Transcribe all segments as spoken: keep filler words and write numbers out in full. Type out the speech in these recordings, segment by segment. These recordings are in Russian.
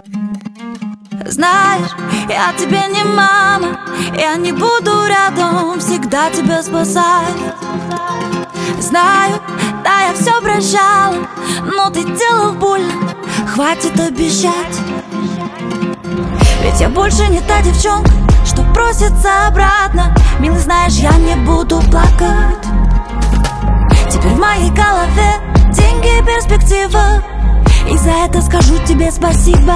Знаешь, я тебе не мама, я не буду рядом всегда тебя спасать. Знаю, да, я все прощала, но ты делал больно, хватит обещать. Ведь я больше не та девчонка, что просится обратно. Милый, знаешь, я не буду плакать. Теперь в моей голове деньги и перспектива, и за это скажу тебе спасибо.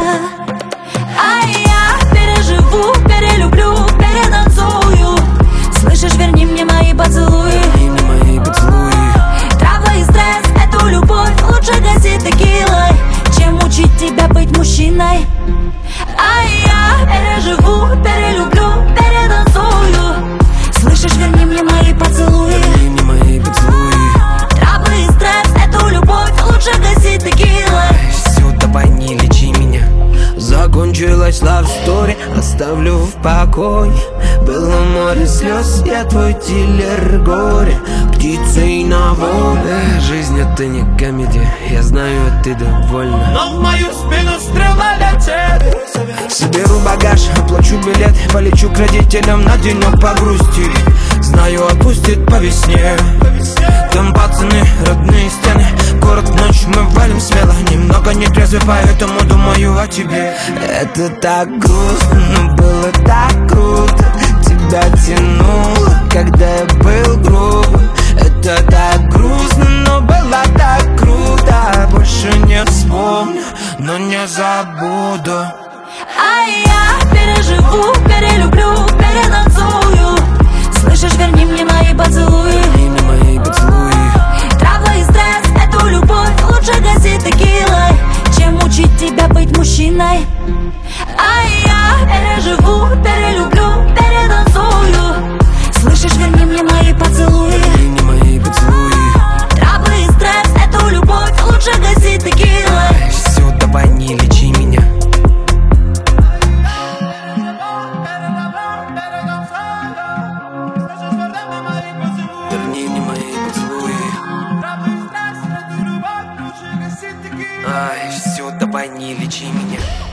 А я переживу, перелюблю, перетанцую. Слышишь, верни мне мои поцелуи. Верни мне мои поцелуи. Травма и стресс, эту любовь лучше гасить текилой, чем учить тебя быть мужчиной. А я переживу, перелюблю, перетанцую. Слышишь, верни мне мои поцелуи. Верни мне мои поцелуи. Травма и стресс, эту любовь лучше гасить текилой. Все, давай не лечи меня. Закончилась love story, оставлю в покое. Было море слез, я твой дилер горе, птицей на воле. Жизнь это не комедия, я знаю, ты довольна. Но в мою спину стрела летит. Соберу багаж, оплачу билет, полечу к родителям на денек погрустить. Знаю, отпустит по весне. Там пацаны, родные стены. Город ночь, мы валим смело. Немного не трезвый, поэтому думаю о тебе. Это так грустно, но было так круто. Тебя тянуло, когда я был грубым. Это так грустно, но было так круто. Больше не вспомню, но не забуду. А я переживу, перелюблю, перетанцую. Слышишь, верни мне мои поцелуи. Верни мне мои поцелуи. Травма и стресс, эту любовь лучше гасить текилой, чем учить тебя быть мужчиной. А я переживу, перелюблю, перетанцую. Слышишь, верни мне мои поцелуи. Верни мне мои поцелуи. Травма и стресс, эту любовь лучше гасить текилой. Все, давай не лечи меня. Верни мне мои поцелуи. Ай, все, давай не лечи меня.